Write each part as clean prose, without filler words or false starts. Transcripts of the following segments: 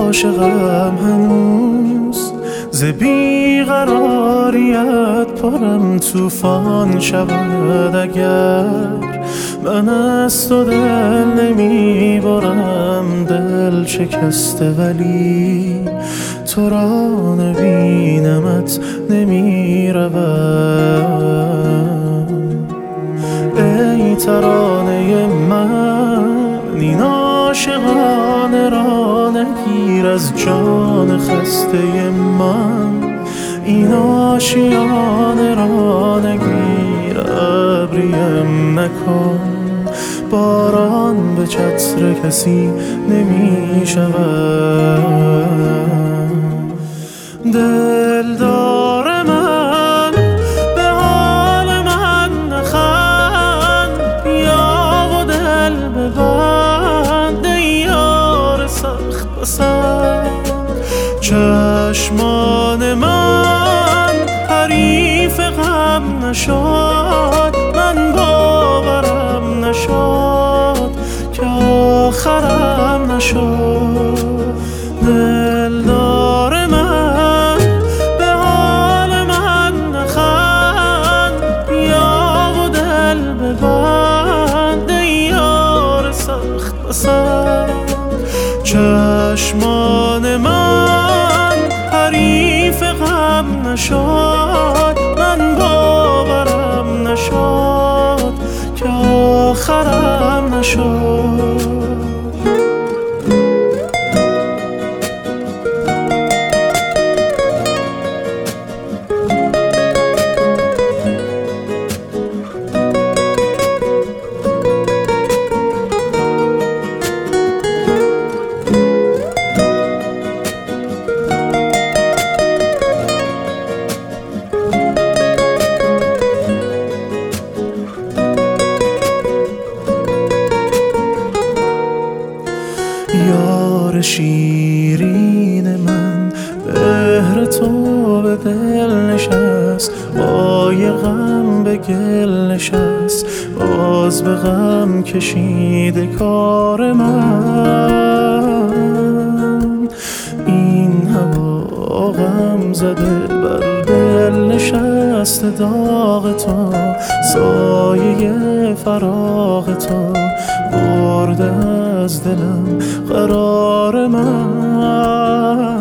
عاشقم هنوز، ز بیقراریت پرم طوفان شود. اگر من از تو دل نمی برم، دل شکسته ولی تو را نبینمت نمی روم. ای ترانه من، این عاشقانه را نگیر از جان خسته من. این آشیانه را نگیر، ابریم نکن. باران به چتر کسی نمی شود. دلدار من، به حال من نخند، بیا و دل ببند ای یار سخت پسند. چشمان من حریف غم نشد، من باورم نشد که آخرم نشد. دلدار من، به حال من نخند، بیا و دل ببند ای یار سخت پسند. چشمان من حریف غم نشد، من باورم نشد که آخرم نشد. یار شیرین من، بهر تو به دل نشست، بای غم به گل نشست. باز به غم کشیده کار من. این هوا غم زده بر دل نشسته، داغ تو سایه فراغ تو برده از دلم قرار من.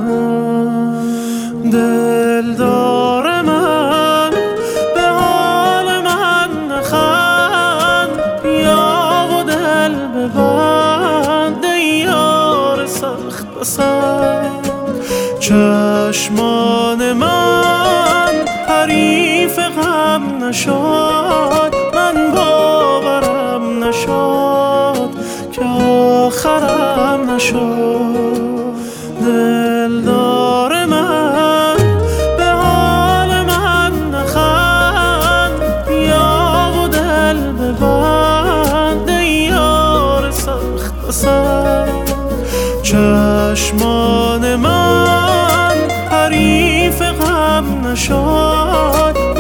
دلدار من، به حال من نخند، بیا و دل ببند ای یار سخت پسند. چشمان من حریف غم نشد، من باورم نشد که آخرم نشد. دلدار من، به حال من نخند، بیا و دل ببند ای یار سخت پسند. چشمان من حریف غم نشد،